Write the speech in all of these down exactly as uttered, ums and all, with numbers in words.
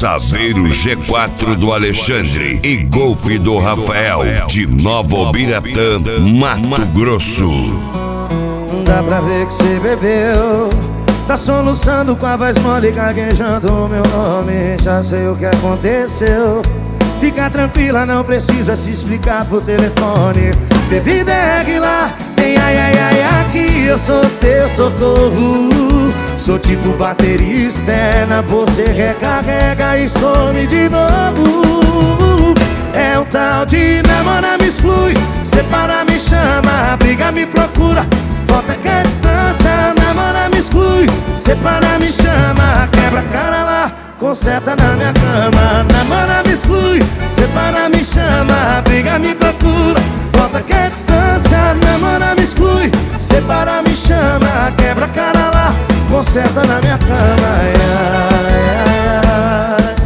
Saveiro G quatro do Alexandre e Golf do Rafael, de Nova Biratã, Mato Grosso. Dá pra ver que cê bebeu, tá soluçando com a voz mole, gaguejando o meu nome. Já sei o que aconteceu. Fica tranquila, não precisa se explicar por telefone. Bebida é Aguilar, tem ai ai ai aqui. Eu sou teu socorro, sou tipo baterista, é na você recarrega e some de novo. É o tal de namora, me exclui, separa, me chama, briga, me procura, volta que é distância. Namora, me exclui, separa, me chama, quebra a cara lá, conserta na minha cama. Namora, me exclui, separa, me chama, briga, me procura, volta que é distância. Namora, me exclui, separa, me chama, quebra a cara lá, conserta na minha cama. Ai, ai, ai.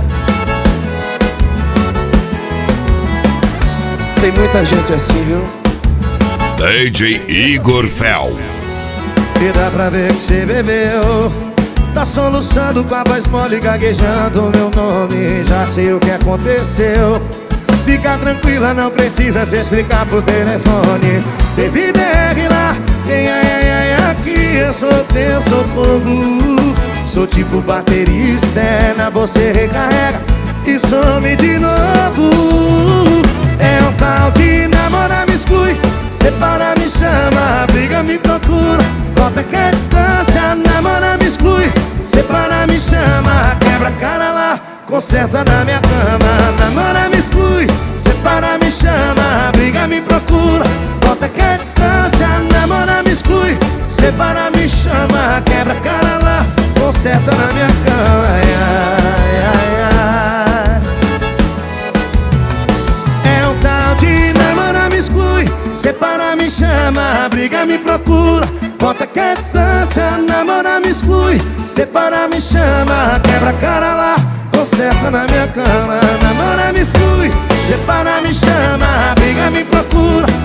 Tem muita gente assim, viu? D J Igor Fel. E dá pra ver que cê bebeu, tá soluçando com a voz mole, gaguejando o meu nome. Já sei o que aconteceu. Fica tranquila, não precisa se explicar por telefone. Teve D R lá, tem ai ai ai aqui. Eu sou teu socorro, sou tipo baterista, é na você recarrega e some de novo. É um tal de namora, me exclui, separa, me chama, briga, me procura, volta que é distância. Namora, me exclui, separa, me chama, quebra a cara lá, conserta na minha cama. Namora, me exclui, separa, me chama, briga, me procura, volta que é distância. Namora, me exclui, separa, me chama, quebra a cara lá, conserta na minha cama. Ai, ai, ai, ai. É um tal de namora, me exclui, separa, me chama, briga, me procura, volta que é distância. Namora, me exclui, separa, me chama, quebra a cara lá, conserta na minha cama. Namora, me exclui, separa, me chama, briga, me procura,